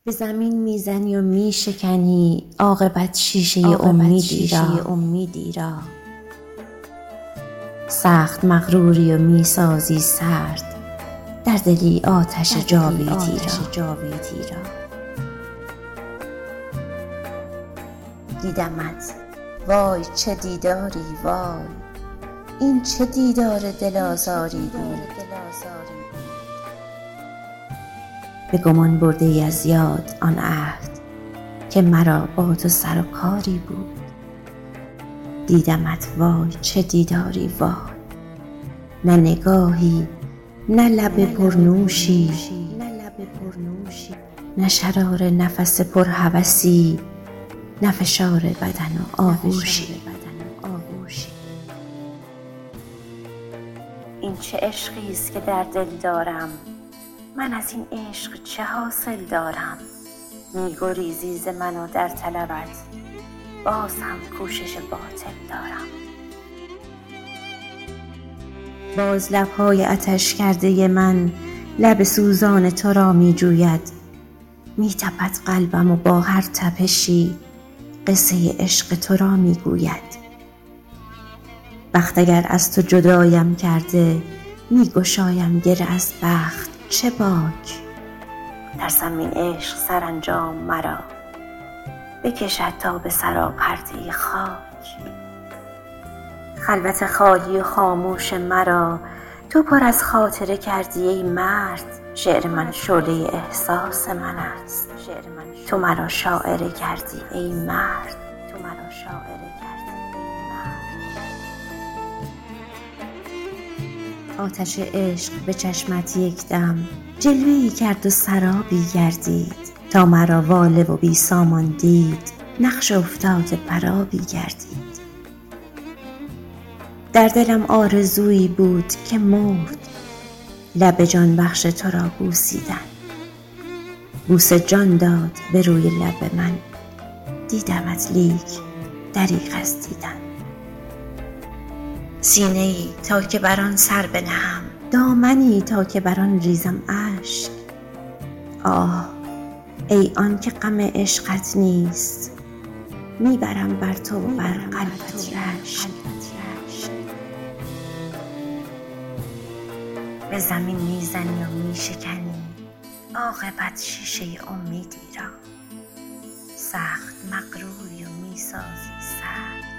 به زمین میزنی و میشکنی عاقبت شیشه امیدی را. سخت مغروری و میسازی سرد در دلی آتش جاویدی را. دیدمت، وای چه دیداری وای، این چه دیدار دل آزاری بود. به گمان برده ای از یاد آن عهد که مرا با تو سر و کاری بود. دیدمت، وای چه دیداری وای، نه نگاهی نه لب پرنوشی، نه شرار نفس پرهوسی، نه فشار بدن و آغوشی. این چه عشقی است که در دل دارم، من از این عشق چه حاصل دارم؟ می‌گریزی ز من و در طلبت، باز هم کوشش باطل دارم. باز لب‌های آتش کرده من لب سوزان تو را می‌جوید. می‌تپد قلبم و با هر تپشی قصه عشق تو را می‌گوید. بخت اگر از تو جدایم کرده، می‌گشایم گره از بخت چه باک. ترسم این عشق سرانجام مرا بکشد تا به سراپرده خاک. خلوت خالی و خاموش مرا تو پر از خاطره کردی ای مرد. شعر من شعله احساس من است، تو مرا شاعره کردی ای مرد. آتش عشق به چشمت یک دم جلوه‌ای کرد و سرابی گردید، تا مرا واله و بی سامان دید، نقش افتاده پرابی گردید. در دلم آرزویی بود که مرد، لب جان بخش تو را بوسیدن. بوس جان داد به روی لب من، دیدمت لیک دریغ از دیدن. سینه‌ای تا که بر آن سر بنهم، دامنی تا که بر آن ریزم اشک. آه ای آن که غم عشقت نیست، میبرم بر تو و بر قلبت رشک. به زمین میزنی و میشکنی عاقبت شیشه امیدی را. سخت مغروری و میسازی سرد